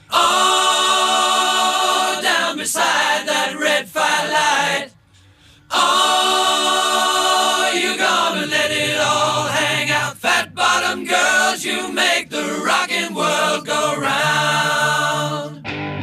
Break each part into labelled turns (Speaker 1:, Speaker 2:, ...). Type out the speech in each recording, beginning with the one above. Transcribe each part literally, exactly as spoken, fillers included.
Speaker 1: Oh, down beside that red firelight. Oh, you're gonna let it all hang out. Fat bottom girls, you make the rockin' world go round.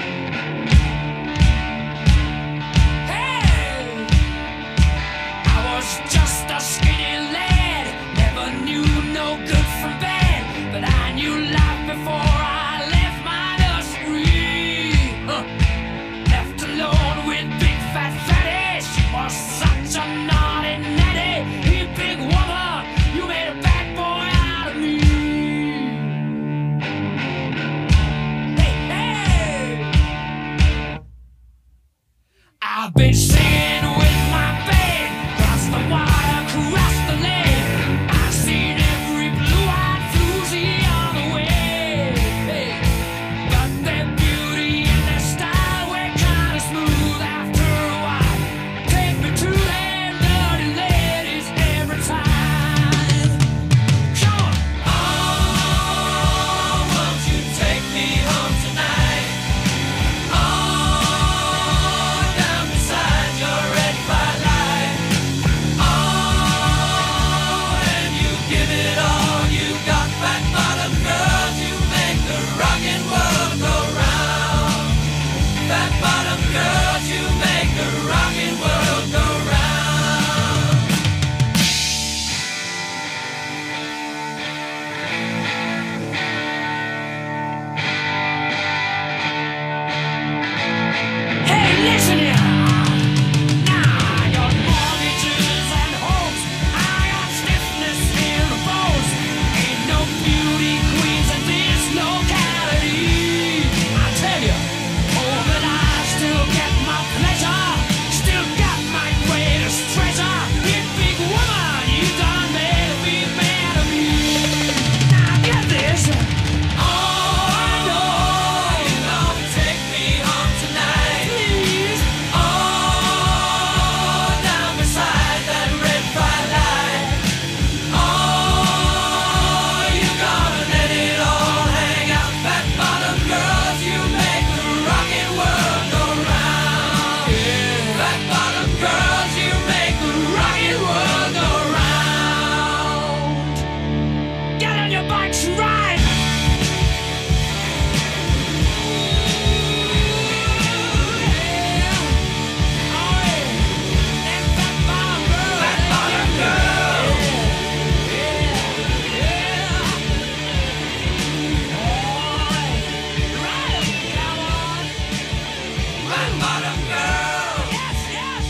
Speaker 1: Hey, I was just a skinny lad, never knew no good from bad, but I knew life before I left my nursery. Huh. Left alone with big fat fatty, she was such a naughty natty. You big woman, you made a bad boy out of me. Hey, hey, I've been singing with my band, cross the water, cross the lake. I've seen every blue-eyed floozy on the way. Hey, but their beauty and their style were kinda smooth after a while. Take me to them dirty ladies every time. Come on. Oh, won't you take me home tonight? Oh, down beside your red firelight. Oh, and you give it all you got, fat bottom girls, you make the rockin' world go round. Fat bottom girls, you make the rockin' world go round. Hey, listen here. Now I got mortgages and homes. I got stiffness in the bones. Ain't no beauty queens in this locality. I tell you, oh, but I still get my pleasure. Still got my greatest treasure. You big woman, you done made a big man of me. Now get this. Oh, I know you're gonna take me home tonight. Please. Oh, down beside that red firelight. Oh, you're gonna let it all hang out. Fat bottom girls, you make the rockin' world go round. Fat bottom girls, you make the rockin' world go round. Get on your bikes and ride. Fat bottom girls. Fat bottom girls. Yes, yes.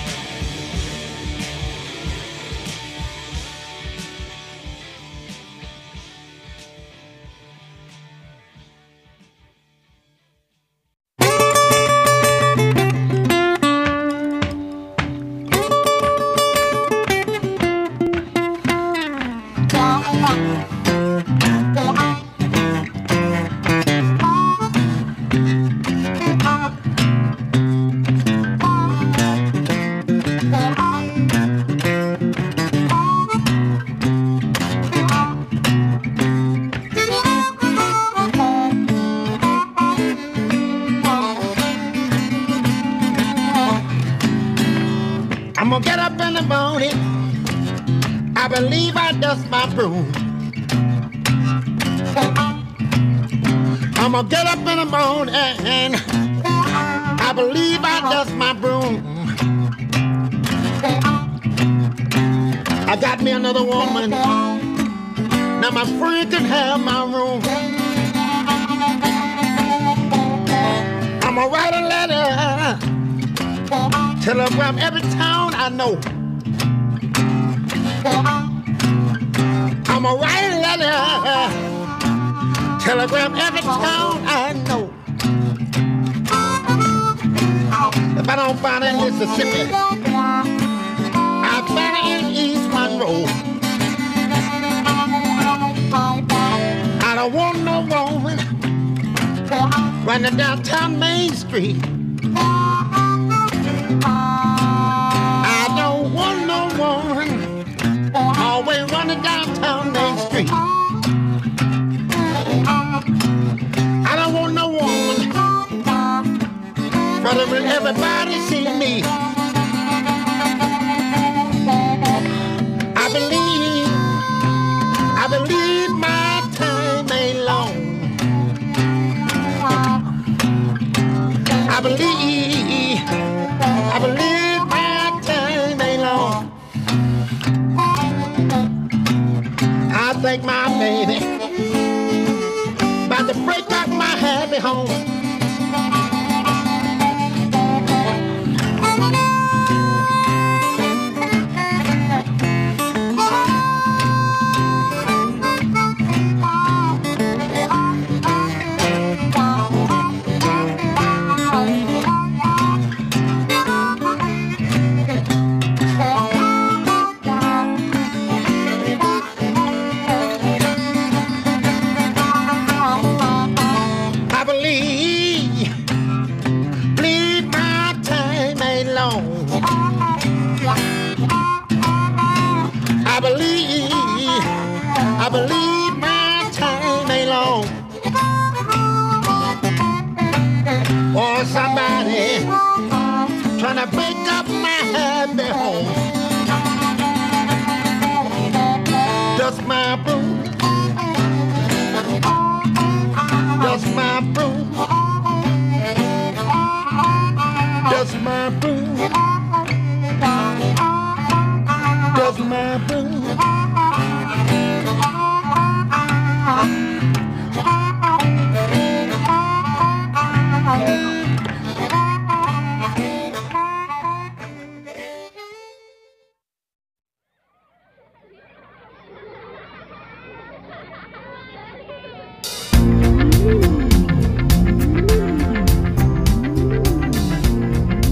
Speaker 2: I'm gonna get up in the morning. I believe I dust my broom. I'm gonna get up in the morning. I believe I dust my broom. I got me another woman. Now my friend can have my room. I'm gonna write a letter. Telegram every town I know. I'ma write a letter. Telegram every town I know. If I don't find it in Mississippi, I find it in East Monroe. I don't want no woman running downtown Main Street. I don't want no woman always running downtown Main Street. I don't want no woman But when everybody see me, I believe, I believe my time ain't long. I believe, I believe my time ain't long. I think my baby about to break up my happy home. I believe, I believe my time ain't long. Or somebody trying to break up my happy home. Just my broom, just my broom, just my broom, just my broom.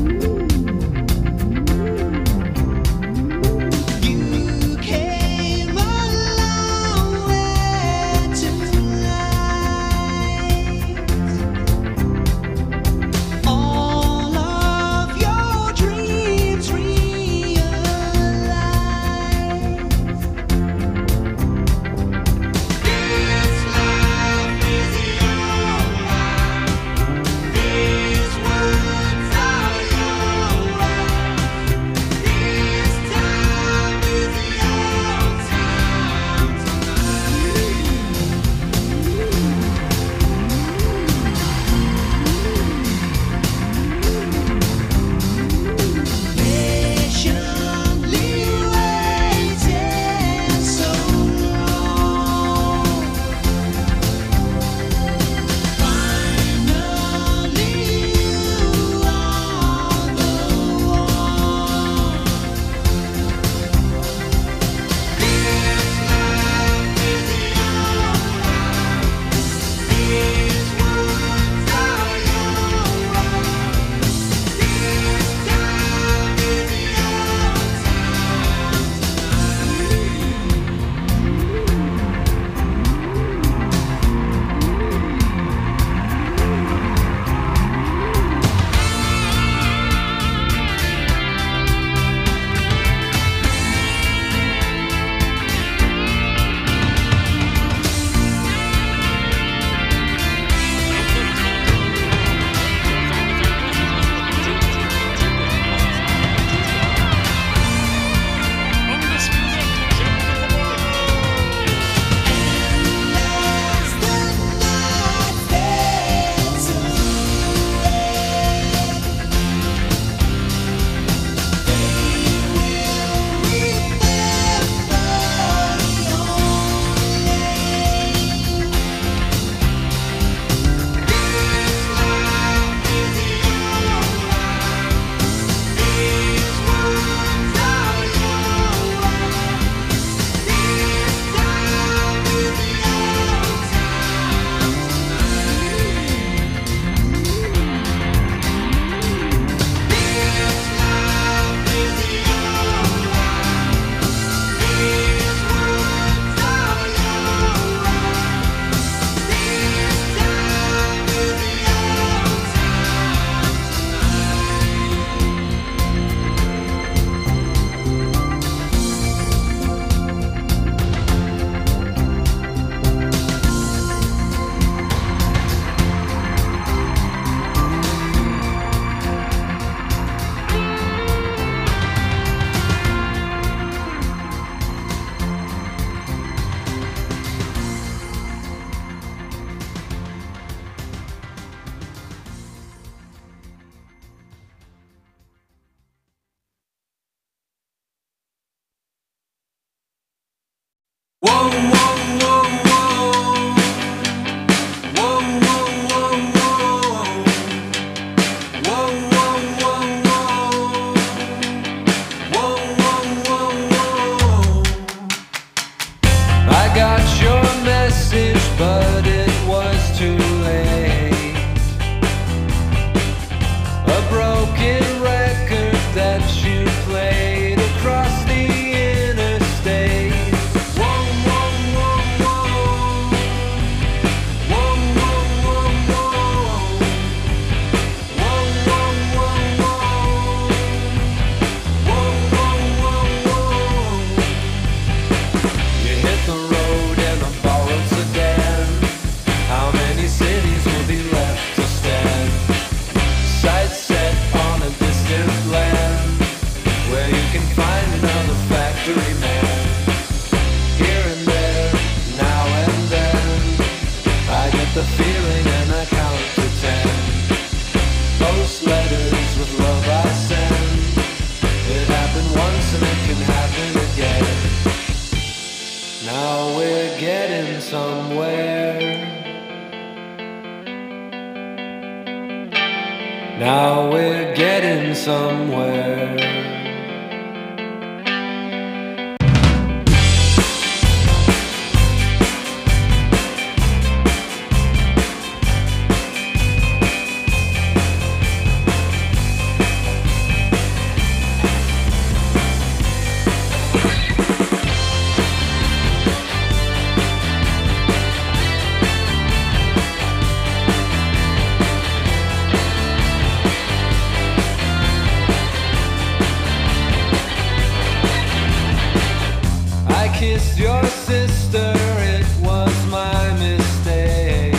Speaker 3: You came
Speaker 1: Whoa, whoa, whoa, whoa. Whoa, whoa, whoa, whoa. Whoa, whoa, whoa, whoa. Whoa, whoa, whoa, whoa. I got your message, but it was too late. A broken record that you played across the interstate. Whoa, whoa, whoa, whoa. Whoa, whoa, whoa, whoa. Whoa, whoa, whoa, whoa. Whoa, whoa, whoa, whoa. You hit the road in a borrowed sedan. How many cities will be left to stand? Sights set on a distant land where you can find another factory man. Here and there, now and then, I get the feeling and I count to ten. Post letters with love I send. It happened once and it can happen again. Now we're getting somewhere. Now we're getting somewhere. I kissed your sister, it was my mistake.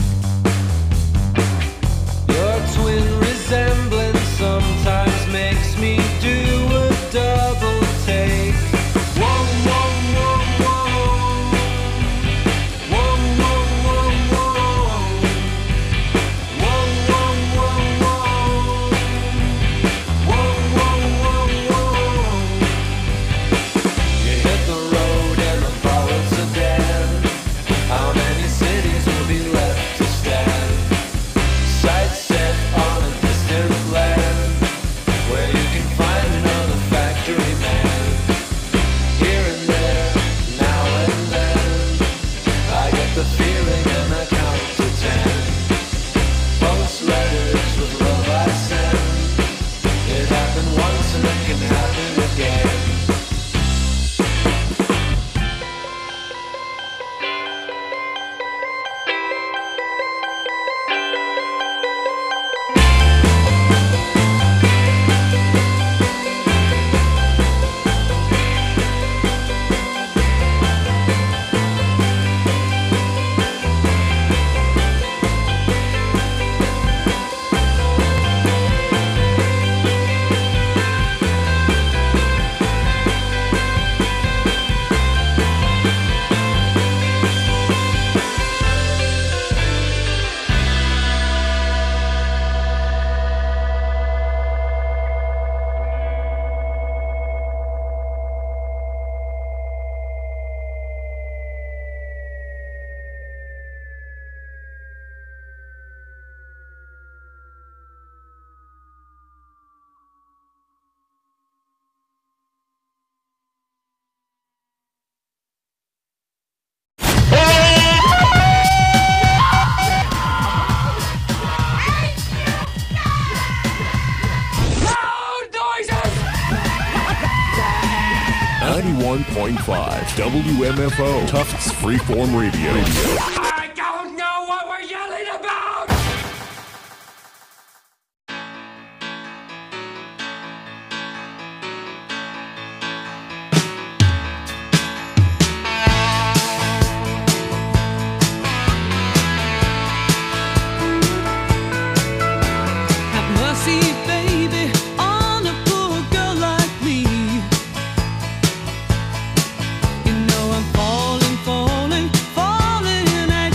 Speaker 1: Your twin resemblance sometimes makes me do a double take. Whoa, whoa, whoa, whoa. Whoa, whoa, whoa, whoa. Whoa, whoa, whoa, whoa. Whoa, whoa, whoa, whoa. You hit the road in a borrowed sedan. How many cities will be left to stand? Sights set on a distant land where you can find another factory man. Here and there, now and then, I get the feeling and I count to ten. Post letters with love I send. It happened once and it can happen again.
Speaker 3: ninety-one point five W M F O Tufts Freeform Radio.
Speaker 1: I don't know what we're yelling about!
Speaker 4: Have mercy, baby, on a poor girl like me. You know I'm falling, falling, falling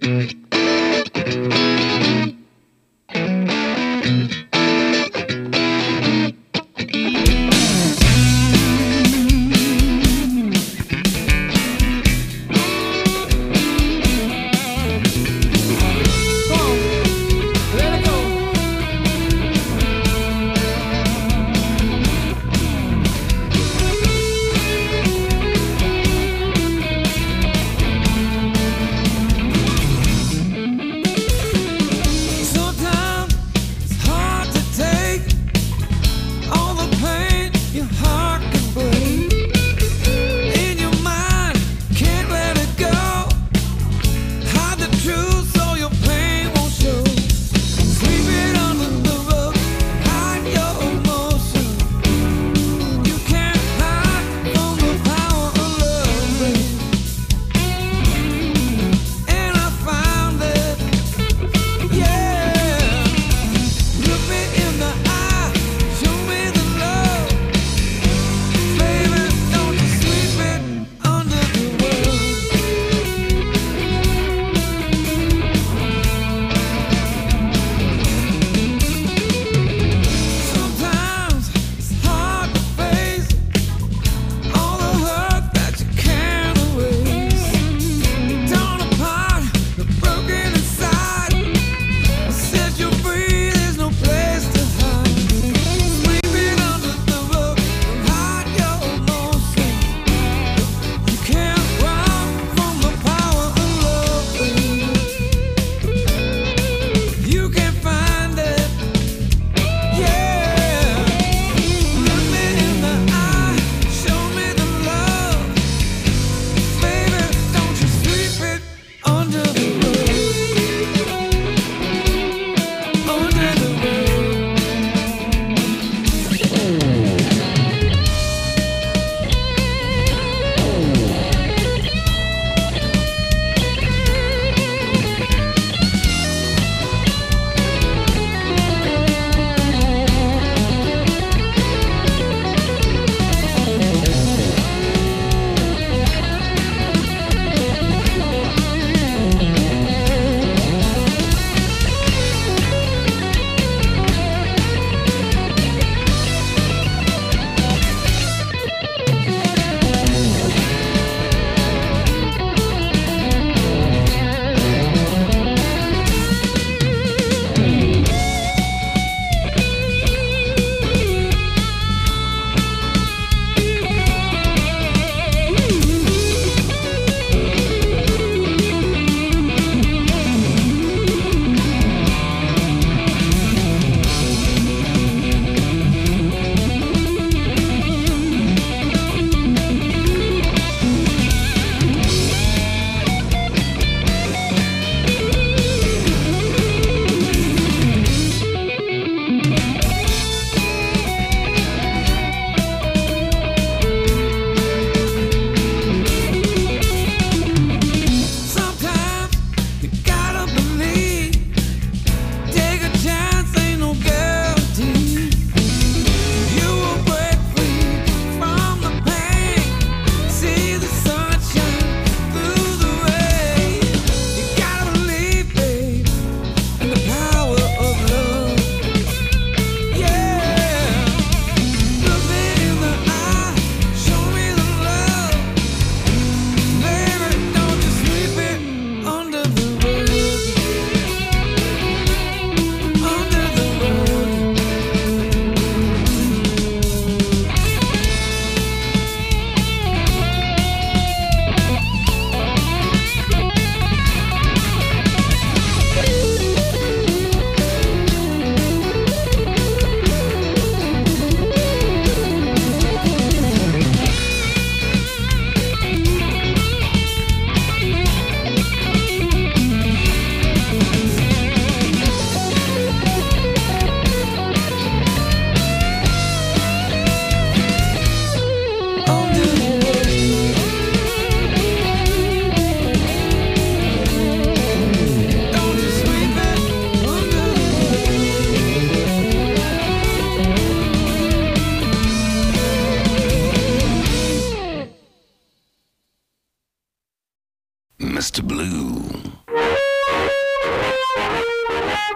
Speaker 5: Mister Blue.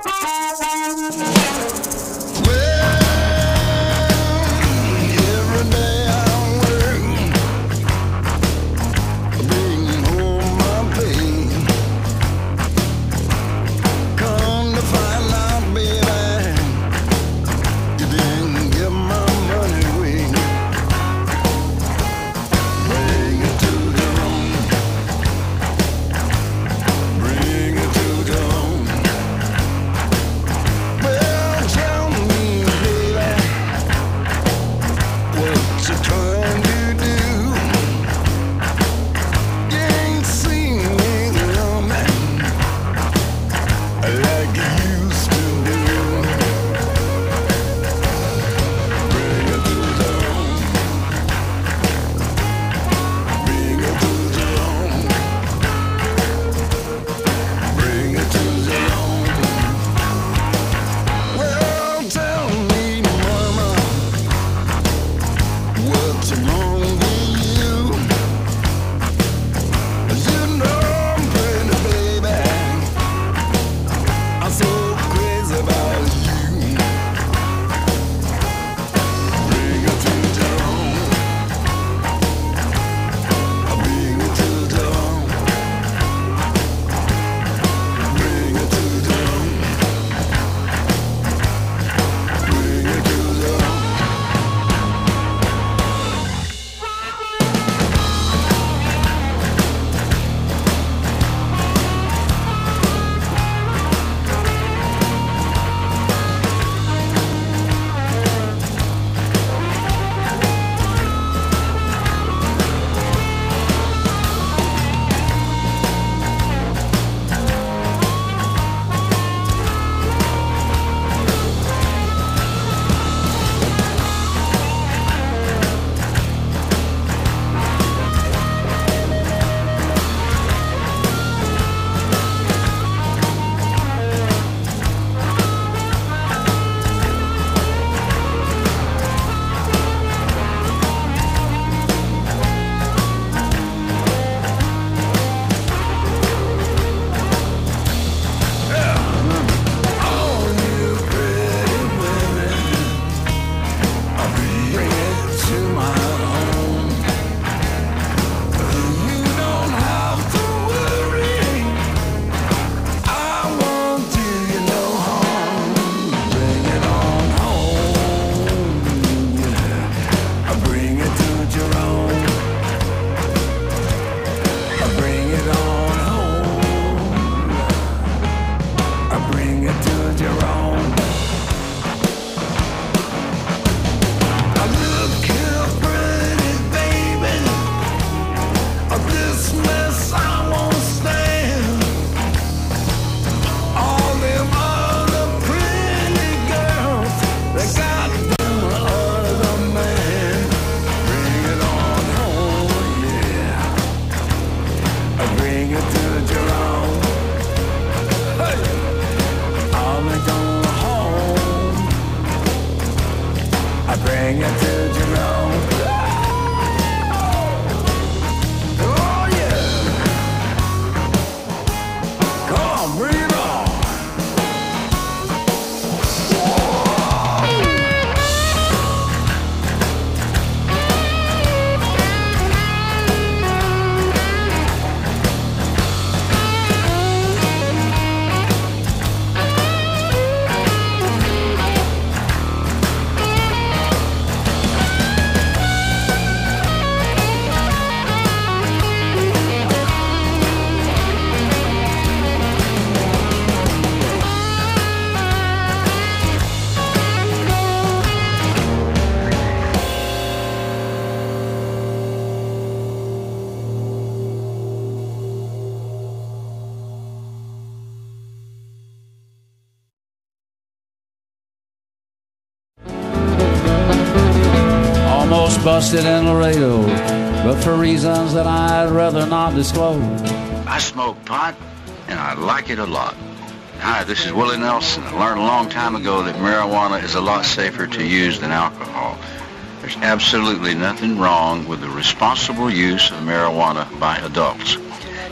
Speaker 5: Busted in Laredo, but for reasons that I'd rather not disclose.
Speaker 6: I smoke pot, and I like it a lot. Hi, this is Willie Nelson. I learned a long time ago that marijuana is a lot safer to use than alcohol. There's absolutely nothing wrong with the responsible use of marijuana by adults. It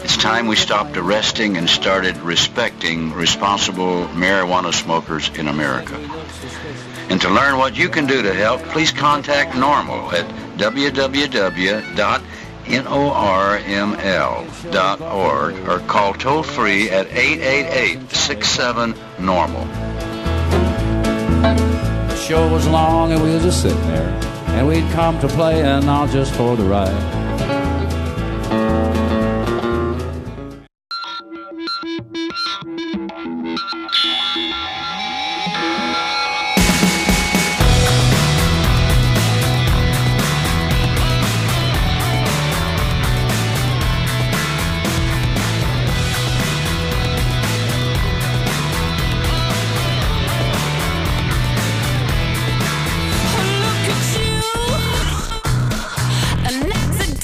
Speaker 6: It's time we stopped arresting and started respecting responsible marijuana smokers in America. And to learn what you can do to help, please contact NORML at w w w dot norml dot org or call toll-free at eight eight eight, six seven, normal.
Speaker 5: The show was long and we was just sitting there, and we'd come to play and not just for the ride.
Speaker 7: Look at you, an accident.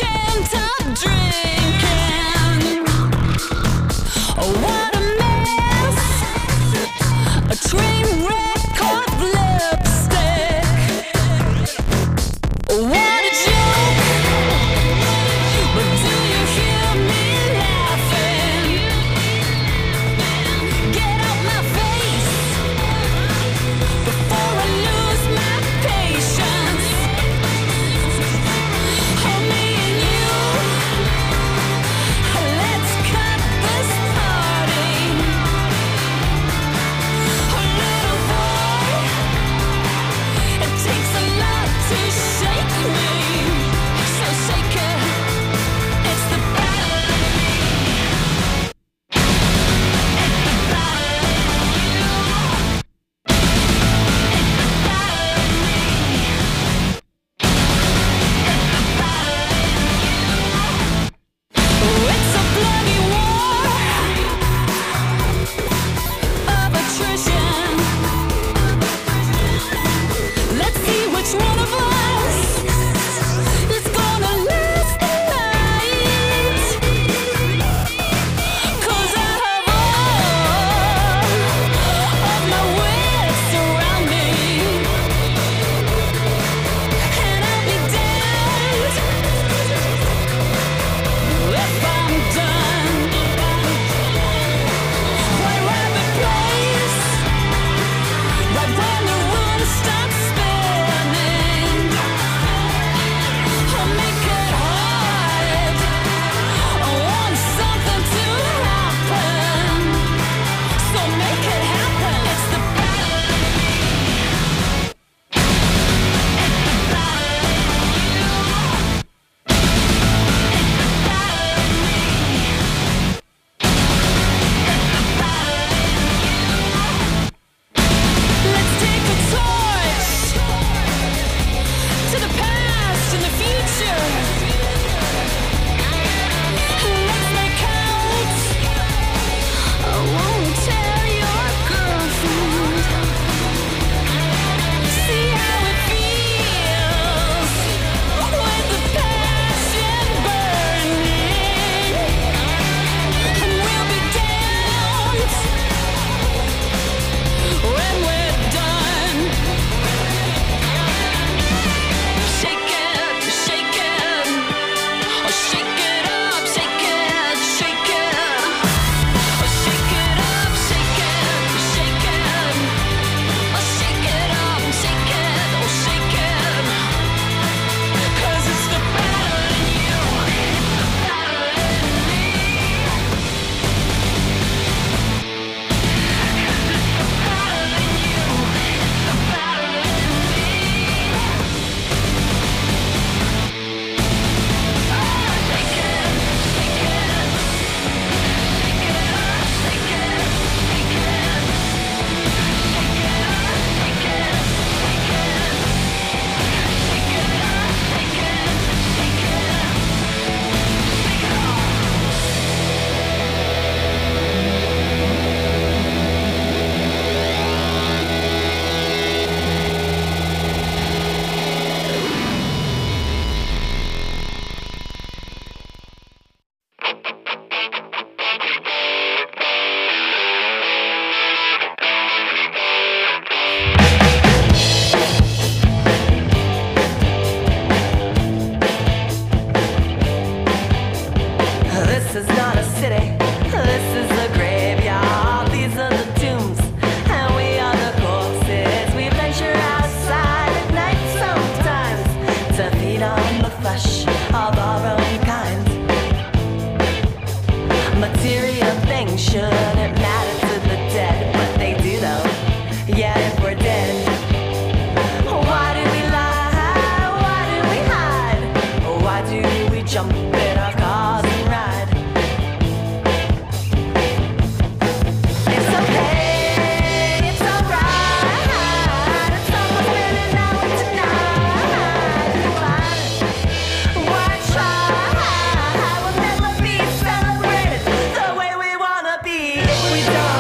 Speaker 7: real things shouldn't matter to the dead, but they do though. Yeah, if we're dead. Why do we lie? Why do we hide? Why do we jump in our cars and ride? It's okay, it's alright. It's almost really now and tonight. Why try? We'll never be celebrated the way we wanna be if we don't.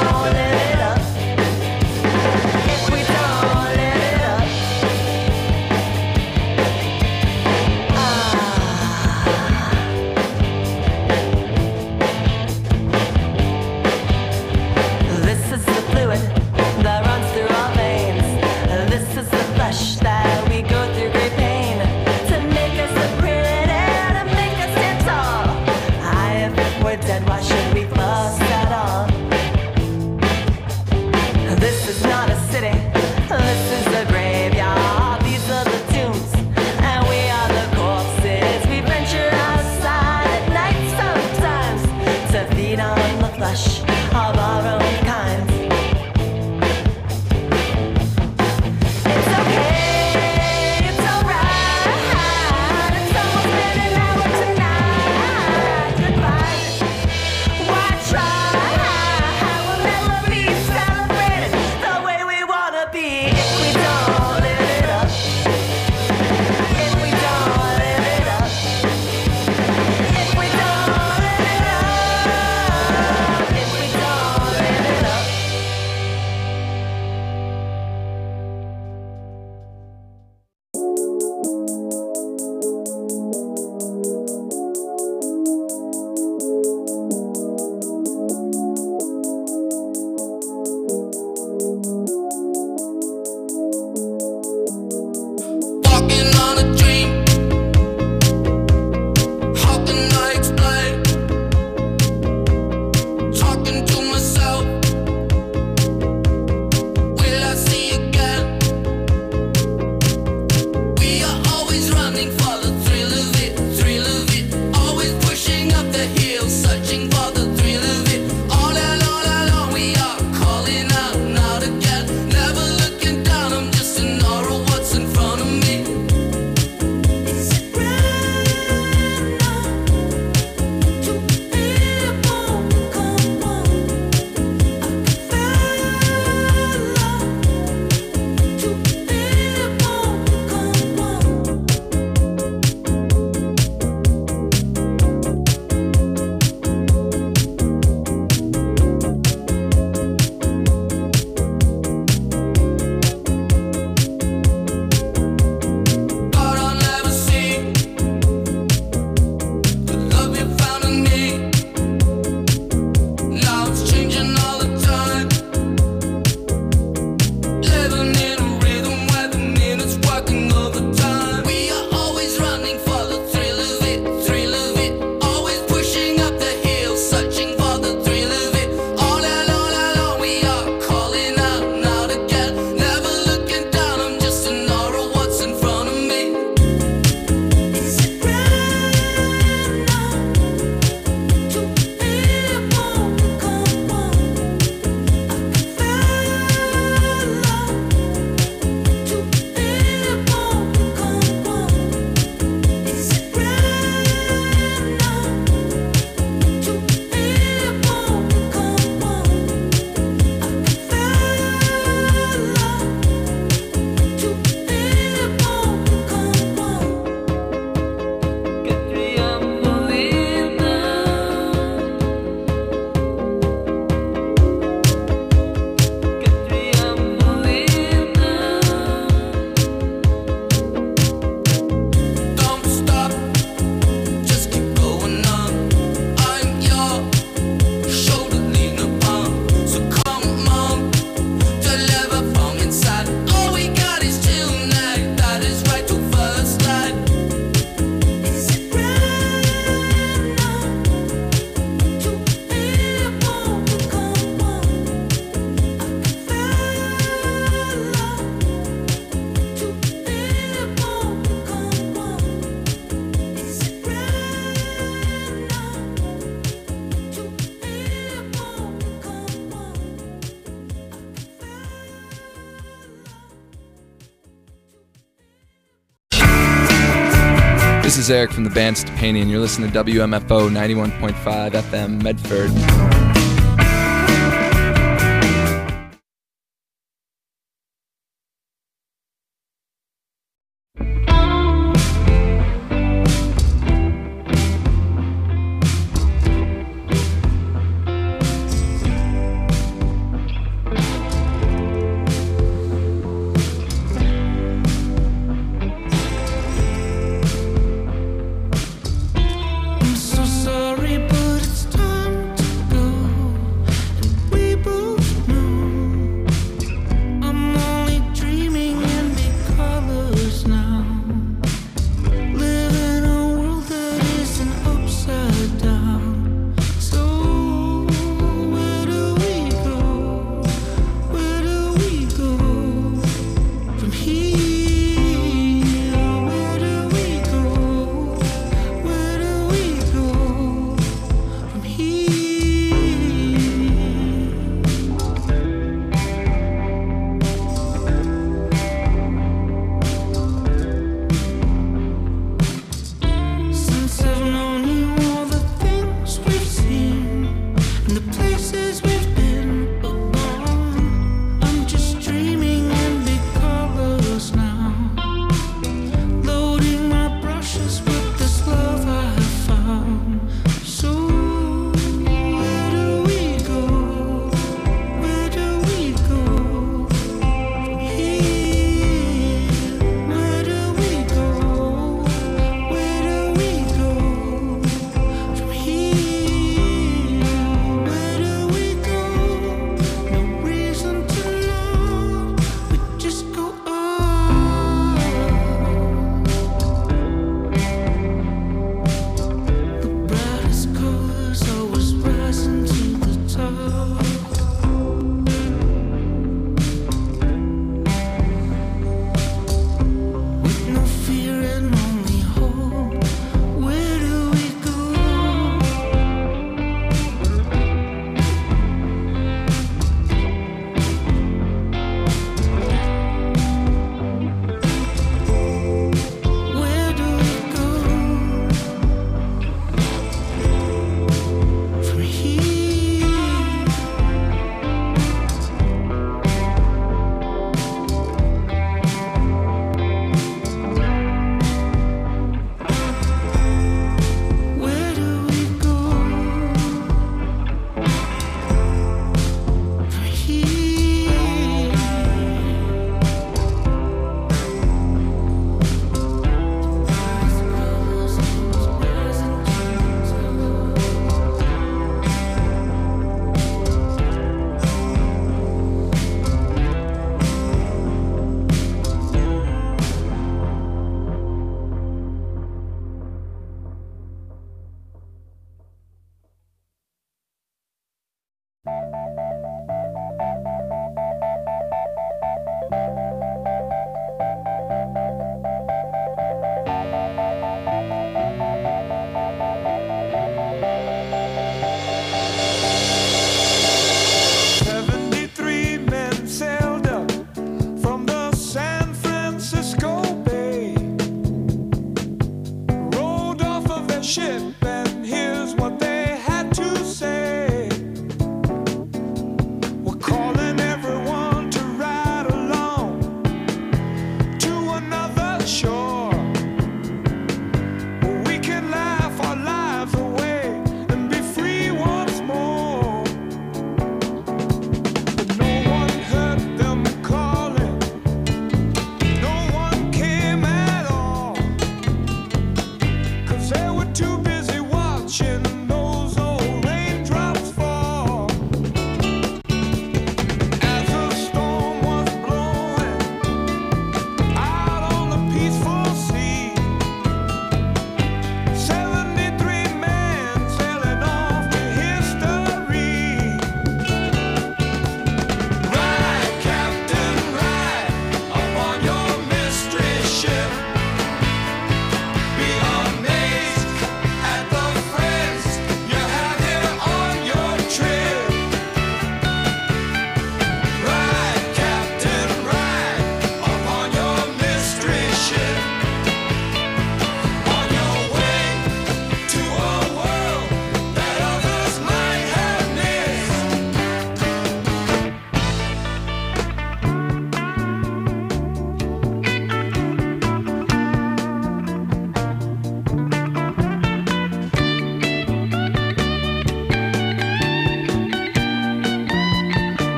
Speaker 8: This is Eric from the band Stepani, and you're listening to W M F O ninety-one point five F M Medford.
Speaker 1: I'm so sorry, but it's time to go.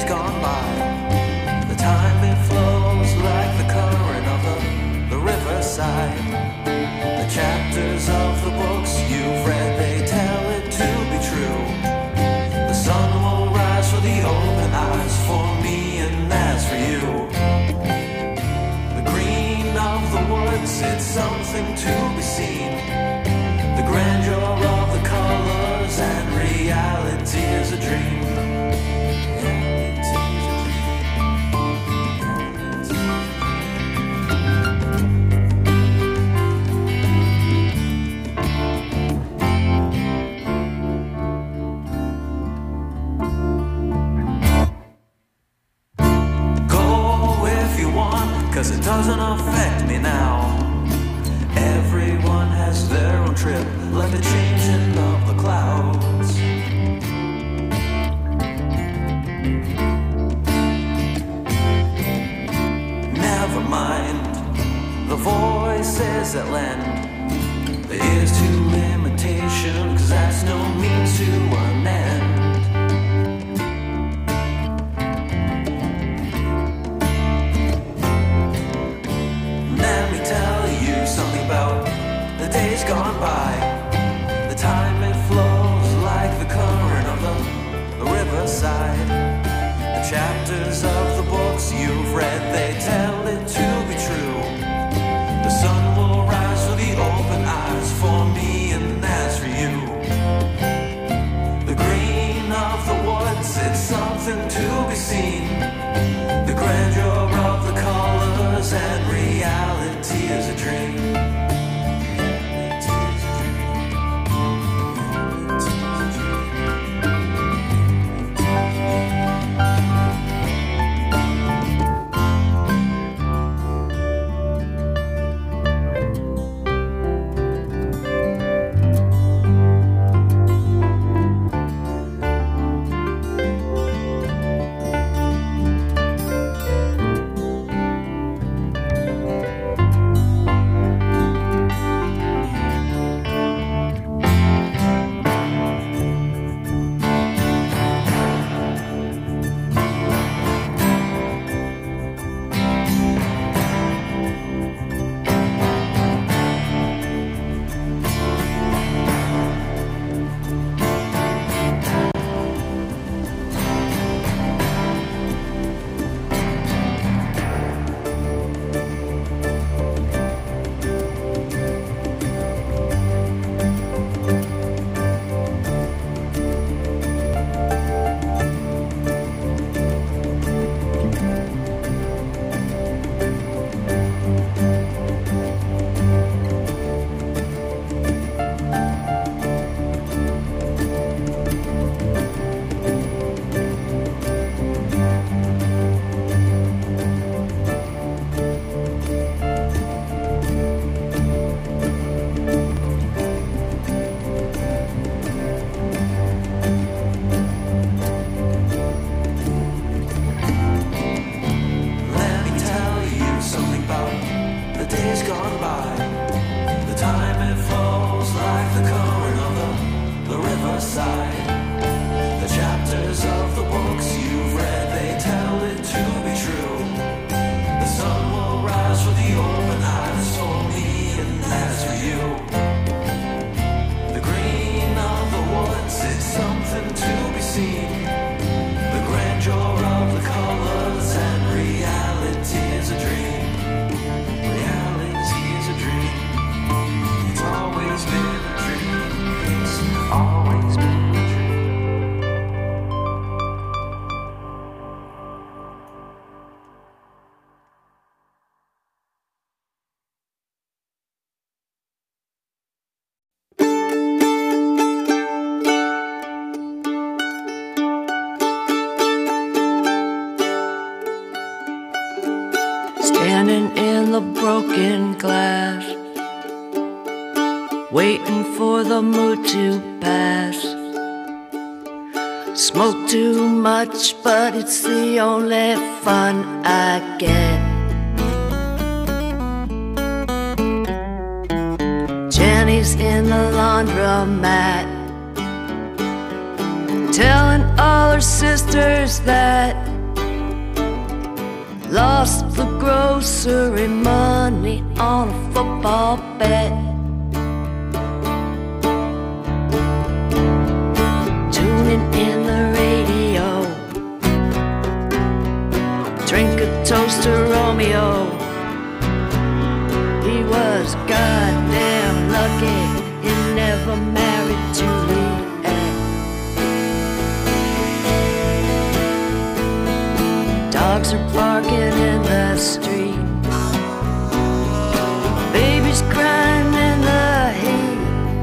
Speaker 9: days gone by. The time it flows like the current of the, the riverside. The chapters of the books you've read, they tell it to be true. The sun will rise for the open eyes, for me and as for you. The green of the woods, it's something to be seen. The grandeur of the colors and reality is a dream. Cause it doesn't affect me now. Everyone has their own trip, like the changing of the clouds. Never mind the voices that lend the ears to limitation, cause that's no means to an end. Something about the days gone by. The time it flows like the current of the, the riverside. The chapters of the books you've read, they tell it to be true. The sun will rise for the open eyes, for me and as for you. The green of the woods, it's something to be seen. The grandeur of the colors and reality is a dream.
Speaker 10: Standing in the broken glass, waiting for the mood to pass. Smoke too much, but it's the only fun I get. Jenny's in the laundromat, telling all her sisters that Lost the grocery money on a football bet. Tuning in the radio, drink a toast to Romeo. He was goddamn lucky he never married Juliet. Dogs are barking in the street, babies crying in the heat.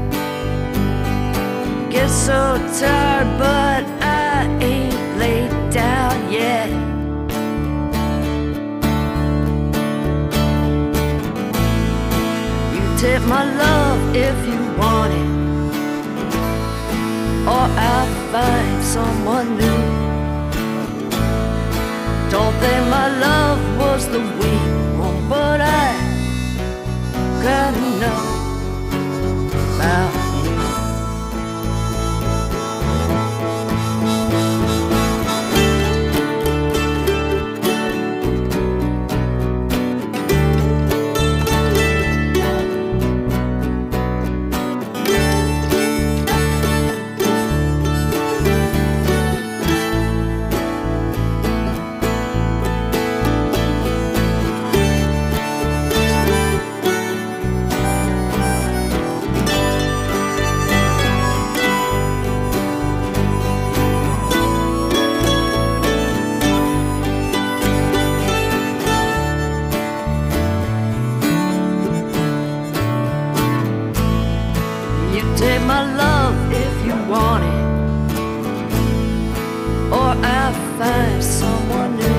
Speaker 10: Get so tired, but I ain't laid down yet. You take my love if you want it, or I'll find someone new. Don't think my love was the weak one, but I gotta know about you. Take my love if you want it, or I'll find someone new.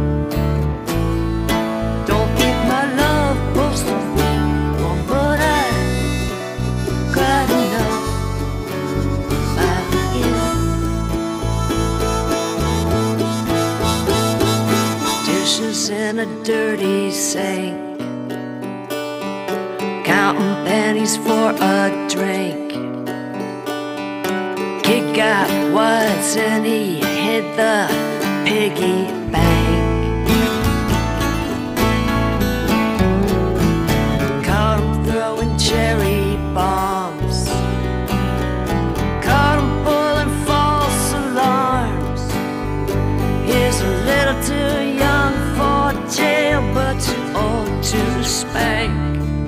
Speaker 10: Don't think my love was the weak one, but I gotta know about you. Dishes in a dirty sink, counting pennies for a drink. He got wise and he hit the piggy bank. Caught him throwing cherry bombs, caught him pulling false alarms. He's a little too young for jail, but too old to spank.